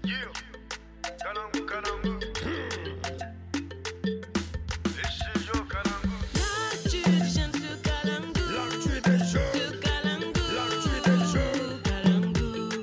Yeah, Kalangu, Kalangu. Studio Kalangu. L'actu des jeunes sur Kalangu. L'actu des jeunes sur Kalangu. L'actu des jeunes. Kalangu.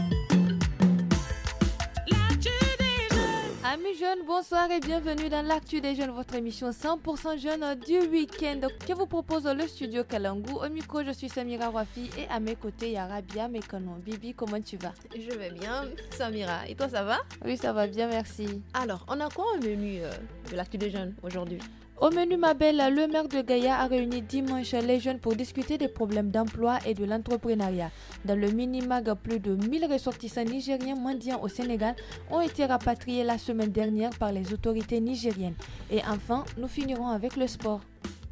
L'actu des jeunes. Amis jeunes, bonsoir et bienvenue dans l'actu des jeunes, votre émission 100% jeune du week-end que vous propose le studio Kalangu. Au micro, je suis Samira Wafi et à mes côtés, il y a Rabia Mekano. Bibi, comment tu vas? Je vais bien, Samira. Et toi, ça va? Oui, ça va bien, merci. Alors, on a quoi au menu de l'actu des jeunes aujourd'hui? Au menu, ma belle, le maire de Gaïa a réuni dimanche les jeunes pour discuter des problèmes d'emploi et de l'entrepreneuriat. Dans le mini-mag, plus de 1000 ressortissants nigériens mendiants au Sénégal ont été rapatriés la semaine dernière par les autorités nigériennes. Et enfin, nous finirons avec le sport.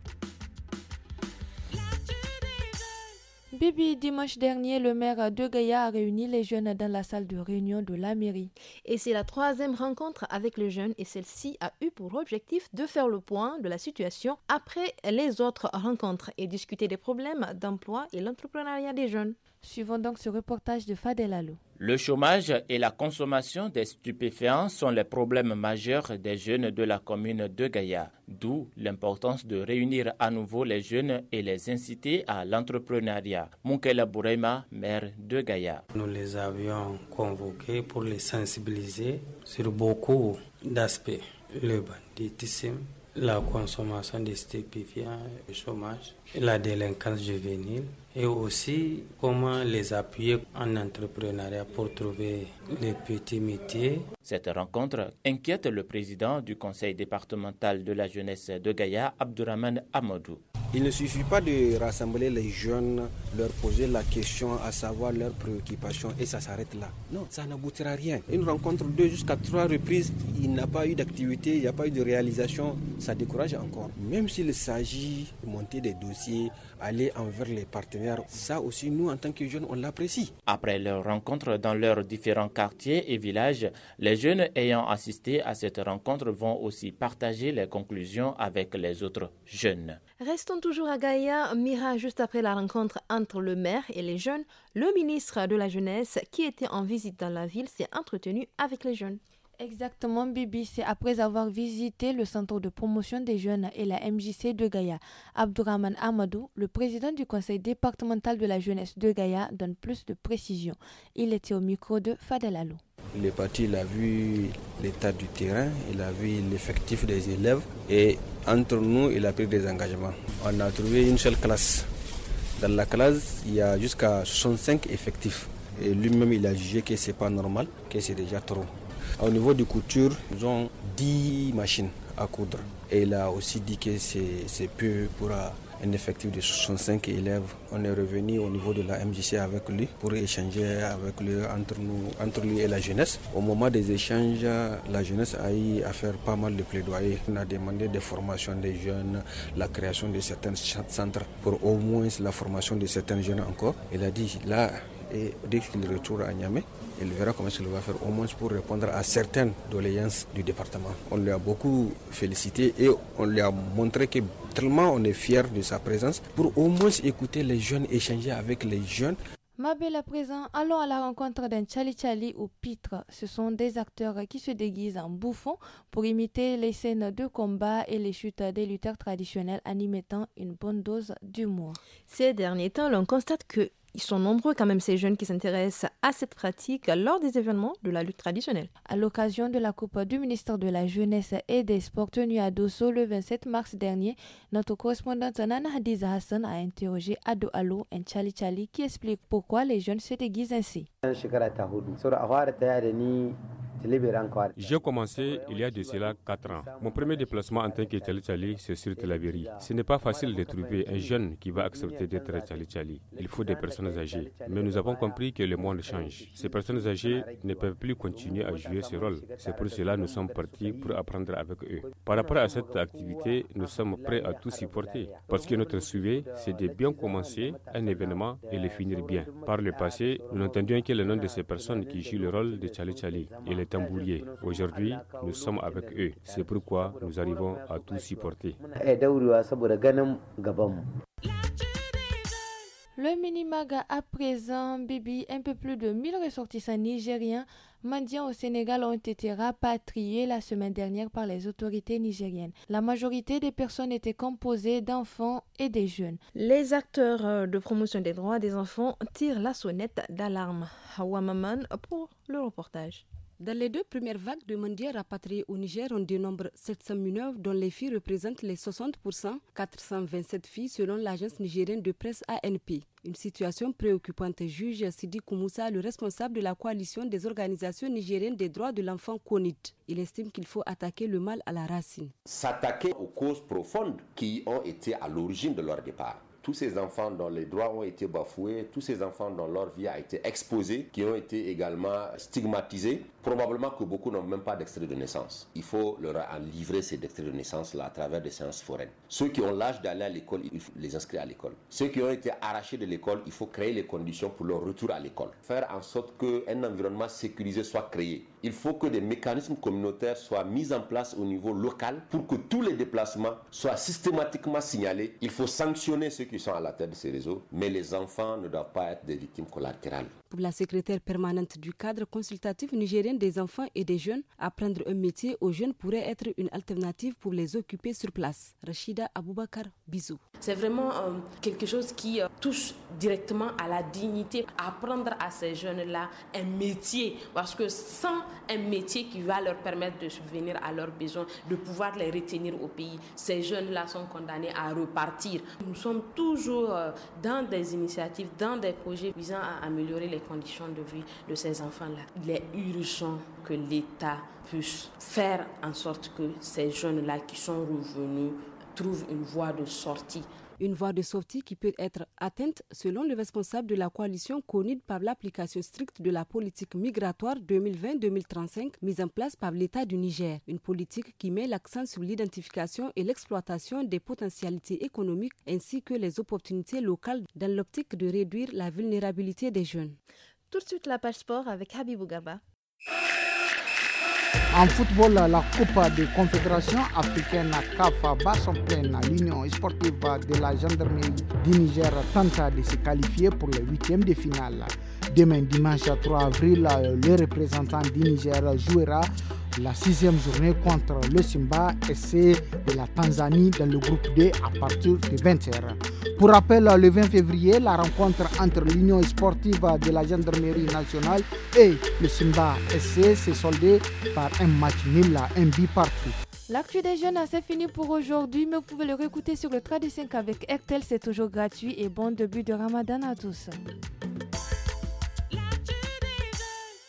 Bibi, dimanche dernier, le maire de Gaïa a réuni les jeunes dans la salle de réunion de la mairie. Et c'est la troisième rencontre avec les jeunes et celle-ci a eu pour objectif de faire le point de la situation après les autres rencontres et discuter des problèmes d'emploi et l'entrepreneuriat des jeunes. Suivons donc ce reportage de Fadel Allo. Le chômage et la consommation des stupéfiants sont les problèmes majeurs des jeunes de la commune de Gaïa, d'où l'importance de réunir à nouveau les jeunes et les inciter à l'entrepreneuriat. Moukela Bouraima, maire de Gaïa. Nous les avions convoqués pour les sensibiliser sur beaucoup d'aspects. Le banditisme, la consommation des stupéfiants, le chômage, la délinquance juvénile et aussi comment les appuyer en entrepreneuriat pour trouver les petits métiers. Cette rencontre inquiète le président du conseil départemental de la jeunesse de Gaïa, Abdourahmane Amadou. Il ne suffit pas de rassembler les jeunes, leur poser la question, à savoir leurs préoccupations et ça s'arrête là. Non, ça n'aboutira à rien. Une rencontre 2 jusqu'à 3 reprises, il n'y a pas eu d'activité, il n'y a pas eu de réalisation, ça décourage encore. Même s'il s'agit de monter des dossiers, aller envers les partenaires, ça aussi nous en tant que jeunes on l'apprécie. Après leur rencontre dans leurs différents quartiers et villages, les jeunes ayant assisté à cette rencontre vont aussi partager les conclusions avec les autres jeunes. Restons toujours à Gaïa, Mira, juste après la rencontre entre le maire et les jeunes, le ministre de la Jeunesse qui était en visite dans la ville s'est entretenu avec les jeunes. Exactement, Bibi, c'est après avoir visité le centre de promotion des jeunes et la MJC de Gaïa. Abdourahmane Amadou, le président du conseil départemental de la jeunesse de Gaïa, donne plus de précisions. Il était au micro de Fadel Allo. Il est parti, il a vu l'état du terrain, il a vu l'effectif des élèves et entre nous, il a pris des engagements. On a trouvé une seule classe. Dans la classe, il y a jusqu'à 65 effectifs. Et lui-même, il a jugé que ce n'est pas normal, que c'est déjà trop. Au niveau de couture, ils ont 10 machines à coudre. Et il a aussi dit que c'est peu pour un effectif de 65 élèves. On est revenu au niveau de la MJC avec lui pour échanger avec lui, entre lui et la jeunesse. Au moment des échanges, la jeunesse a eu à faire pas mal de plaidoyer. On a demandé des formations des jeunes, la création de certains centres pour au moins la formation de certains jeunes encore. Il a dit là, et dès qu'il retourne à Niamey, il verra comment il va faire au moins pour répondre à certaines doléances du département. On lui a beaucoup félicité et on lui a montré que tellement on est fiers de sa présence pour au moins écouter les jeunes, échanger avec les jeunes. Ma belle, à présent, allons à la rencontre d'un Tchali-Tchali ou Pitre. Ce sont des acteurs qui se déguisent en bouffons pour imiter les scènes de combat et les chutes des lutteurs traditionnels en y mettant une bonne dose d'humour. Ces derniers temps, l'on constate que ils sont nombreux quand même ces jeunes qui s'intéressent à cette pratique lors des événements de la lutte traditionnelle. À l'occasion de la Coupe du ministère de la Jeunesse et des Sports tenue à Dosso le 27 mars dernier, notre correspondante Nana Hadiza Hassan a interrogé Ado Allo, un Tchali-Tchali qui explique pourquoi les jeunes se déguisent ainsi. J'ai commencé il y a de cela 4 ans. Mon premier déplacement en tant que Tchali-Tchali, c'est sur Telaveri. Ce n'est pas facile de trouver un jeune qui va accepter d'être Tchali-Tchali. Il faut des personnes âgées. Mais nous avons compris que le monde change. Ces personnes âgées ne peuvent plus continuer à jouer ce rôle. C'est pour cela que nous sommes partis pour apprendre avec eux. Par rapport à cette activité, nous sommes prêts à tout supporter. Parce que notre souhait, c'est de bien commencer un événement et le finir bien. Par le passé, nous n'entendions que le nom de ces personnes qui jouent le rôle de Tchali-Tchali et les tambouriers. Aujourd'hui, nous sommes avec eux. C'est pourquoi nous arrivons à tout supporter. Le Minimag à présent, Bibi, un peu plus de 1000 ressortissants nigériens mendiants au Sénégal ont été rapatriés la semaine dernière par les autorités nigériennes. La majorité des personnes étaient composées d'enfants et des jeunes. Les acteurs de promotion des droits des enfants tirent la sonnette d'alarme. Hawa Maman pour le reportage. Dans les 2 premières vagues de mendiants rapatriés au Niger, on dénombre 700 mineurs dont les filles représentent les 60%, 427 filles selon l'agence nigérienne de presse ANP. Une situation préoccupante, juge Sidi Koumoussa, le responsable de la coalition des organisations nigériennes des droits de l'enfant CONID. Il estime qu'il faut attaquer le mal à la racine. S'attaquer aux causes profondes qui ont été à l'origine de leur départ. Tous ces enfants dont les droits ont été bafoués, tous ces enfants dont leur vie a été exposée, qui ont été également stigmatisés, probablement que beaucoup n'ont même pas d'extrait de naissance. Il faut leur en livrer ces extraits de naissance-là à travers des séances foraines. Ceux qui ont l'âge d'aller à l'école, il faut les inscrire à l'école. Ceux qui ont été arrachés de l'école, il faut créer les conditions pour leur retour à l'école. Faire en sorte qu'un environnement sécurisé soit créé. Il faut que des mécanismes communautaires soient mis en place au niveau local pour que tous les déplacements soient systématiquement signalés. Il faut sanctionner ceux qui sont à la tête de ces réseaux, mais les enfants ne doivent pas être des victimes collatérales. Pour la secrétaire permanente du cadre consultatif nigérien des enfants et des jeunes, apprendre un métier aux jeunes pourrait être une alternative pour les occuper sur place. Rachida Aboubakar, bisous. C'est vraiment quelque chose qui touche directement à la dignité. Apprendre à ces jeunes-là un métier, parce que sans un métier qui va leur permettre de subvenir à leurs besoins, de pouvoir les retenir au pays, ces jeunes-là sont condamnés à repartir. Nous sommes toujours dans des initiatives, dans des projets visant à améliorer les conditions de vie de ces enfants-là. Il est urgent que l'État puisse faire en sorte que ces jeunes-là qui sont revenus trouvent une voie de sortie. Une voie de sortie qui peut être atteinte, selon le responsable de la coalition CONID, par l'application stricte de la politique migratoire 2020-2035 mise en place par l'État du Niger. Une politique qui met l'accent sur l'identification et l'exploitation des potentialités économiques ainsi que les opportunités locales dans l'optique de réduire la vulnérabilité des jeunes. Tout de suite la page sport avec Habibou Gaba. En football, la Coupe des Confédérations africaines CAF bat son plein. L'Union sportive de la gendarmerie du Niger tente de se qualifier pour le 8e de finale. Demain, dimanche 3 avril, le représentant du Niger jouera la 6e journée contre le Simba SC de la Tanzanie dans le groupe D à partir de 20h. Pour rappel, le 20 février, la rencontre entre l'Union sportive de la gendarmerie nationale et le Simba SC s'est soldée par un match nul à un but partout. L'actu des jeunes, c'est fini pour aujourd'hui, mais vous pouvez le réécouter sur le 3D5 avec Airtel, c'est toujours gratuit et bon début de Ramadan à tous.